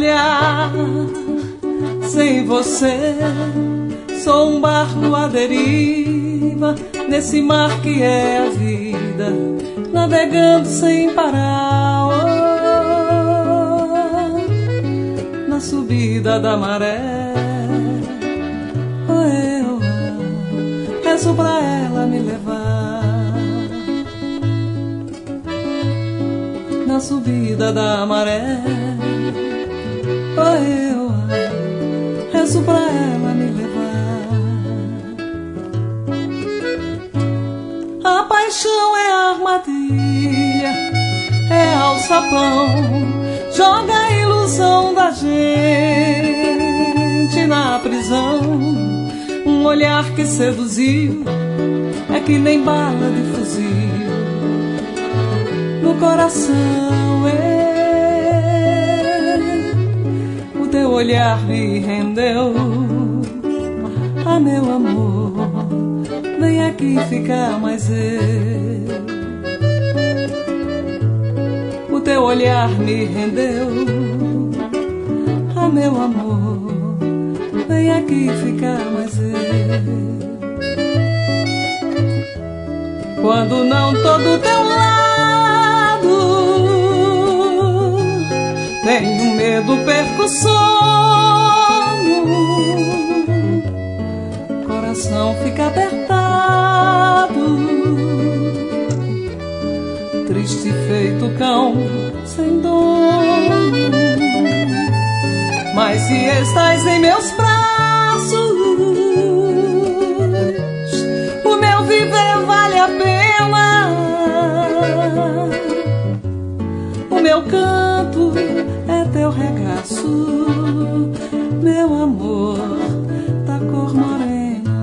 olhar. Sem você, sou um barco à deriva, nesse mar que é a vida, navegando sem parar. Oh, na subida da maré, oh, rezo pra ela me levar. Na subida da maré, oh, rezo pra ela me levar. A paixão é armadilha, é alçapão, joga a ilusão da gente na prisão. Um olhar que seduziu é que nem bala de fuzil no coração. O teu olhar me rendeu. Ah, meu amor, vem aqui ficar mais eu. O teu olhar me rendeu. Ah, meu amor, vem aqui ficar mais eu. Quando não tô do teu lado, tenho medo, perco o sono, coração fica apertado, triste feito cão sem dono. Mas se estás em meus braços, o meu viver vale a pena. O meu canto é teu regaço, meu amor da cor morena.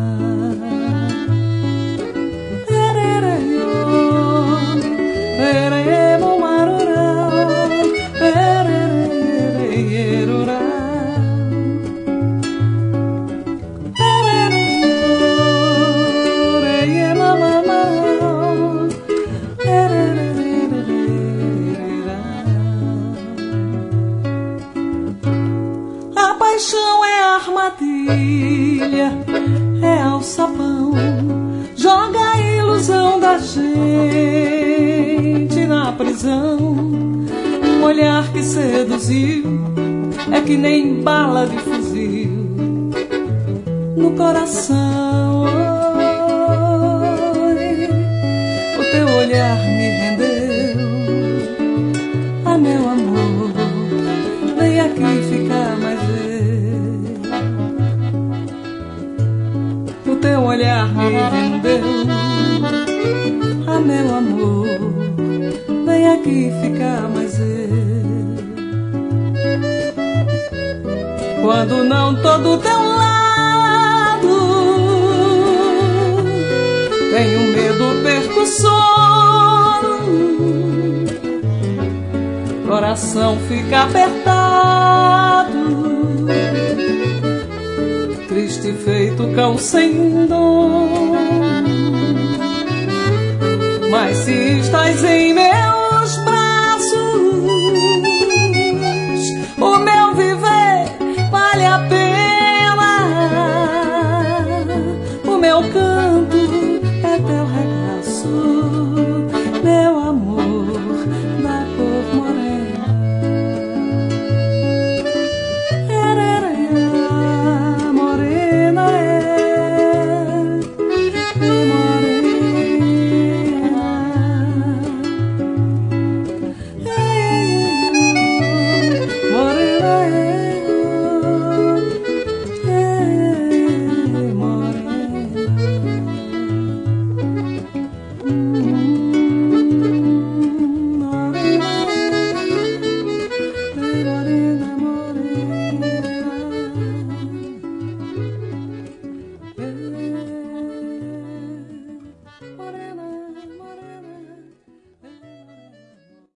A paixão é armadilha, é alçapão, joga a ilusão da gente na prisão. Um olhar que seduziu é que nem bala de fuzil no coração. O teu olhar me rendeu. Ah, meu amor, vem aqui ficar mais eu. O teu olhar me rendeu. Ah, meu amor, vem aqui ficar mais eu. Quando não tô do teu lado, tenho medo, perco o sono, coração fica apertado, triste feito cão sem dom. Mas se estás em meu